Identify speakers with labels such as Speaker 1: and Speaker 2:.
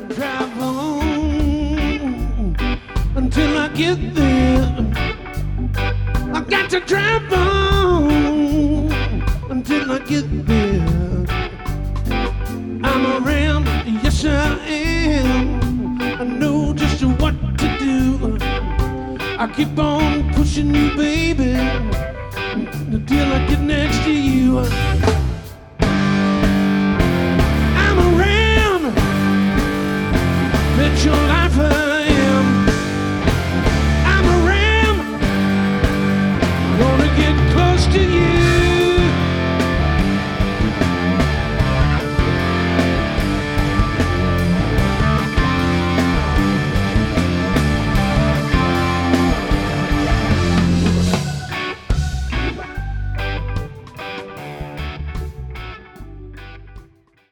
Speaker 1: drive on until I get there. I got to drive on until I get there. I'm around, yes I am. I know just what to do. I keep on pushing you, baby, until I get next to you.